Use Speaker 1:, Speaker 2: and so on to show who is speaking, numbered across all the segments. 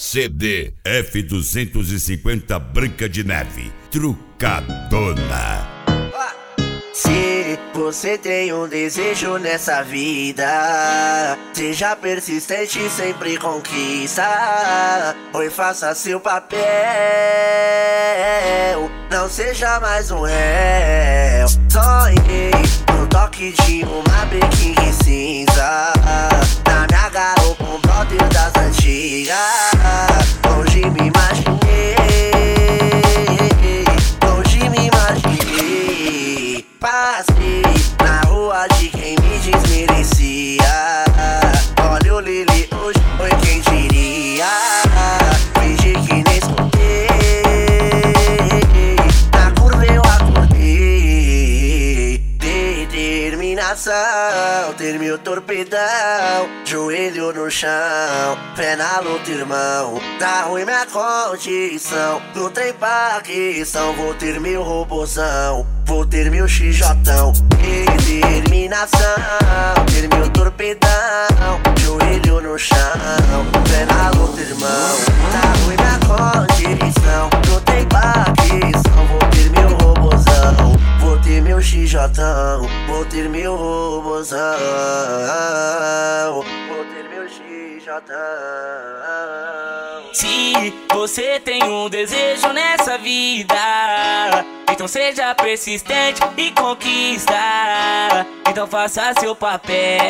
Speaker 1: CD F250 Branca de Neve, trucadona.
Speaker 2: Se você tem um desejo nessa vida, seja persistente, sempre conquista. Oi, faça seu papel, não seja mais um réu. Sonhei no toque de uma biquíni cinza, na minha garupa um brother das antigas. Hoje me imaginei, hoje me imaginei. Passei na rua de quem me desmerecia. Olha o Lili hoje, foi quem diria. Fingi que nem escutei, na curva eu acordei. Determinação, ter meu torpedão, joelho no chão, pé na luta, irmão. Tá ruim minha condição, não tem paquistão. Vou ter meu robozão, vou ter meu xijotão. Determinação, ter meu torpedão, joelho no chão, pé na luta, irmão. Tá ruim minha condição, não tem paquistão. Vou ter meu robozão, vou ter meu xijotão, vou ter meu robozão, vou ter meu xijotão.
Speaker 3: Se você tem um desejo nessa vida, então seja persistente e conquista. Então faça seu papel,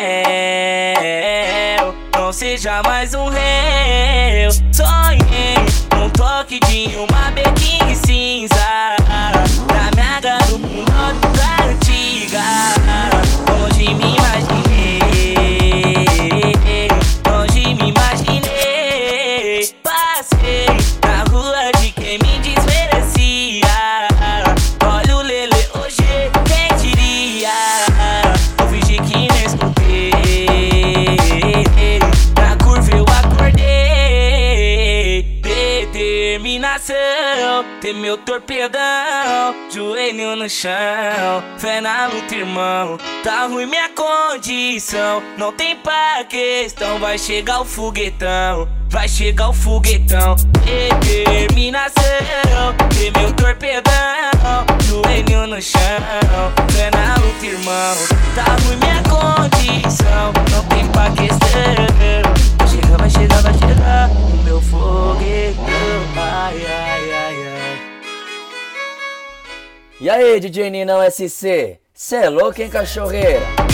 Speaker 3: não seja mais um réu. Sonhei num toque de uma biquíni cinza, na minha garupa um broto da antiga. Onde me imaginei, onde me imaginei. Passei na rua de quem me desmerecia. Olha o Lele hoje, quem diria. Eu fingi que nem escutei, na curva eu acordei. Determinação, ter meu torpedão, joelho no chão, fé na luta, irmão. Tá ruim minha condição, não tem paquistão. Vai chegar o foguetão, vai chegar o foguetão. Determinação, ter meu torpedão, joelho no chão, fé na luta, irmão. Tá ruim minha condição, não tem paquistão. Vai chegar, vai chegar, vai chegar o meu foguetão. Ai, ai, ai, ai.
Speaker 4: E aí, DJ Ninão SC, cê é louco, hein, cachorreira?